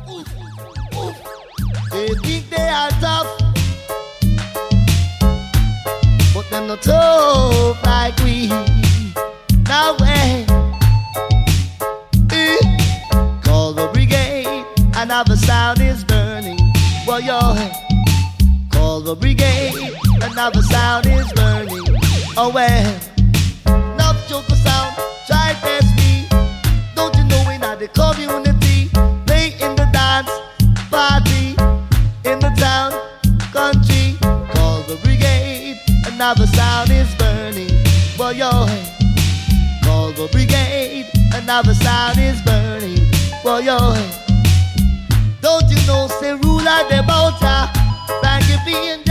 They think they are tough, but them not tough like we. Now way, call the brigade, another sound is burning. Well, your call the brigade, another sound is burning. Oh well, enough joker sound, try test me. Don't you know we're not the community? Play in the dance party, in the town, country. Call the brigade, another sound is burning. Well, your call the brigade, another sound is burning. Well, your don't you know, say ruler the bout ya, Frankie being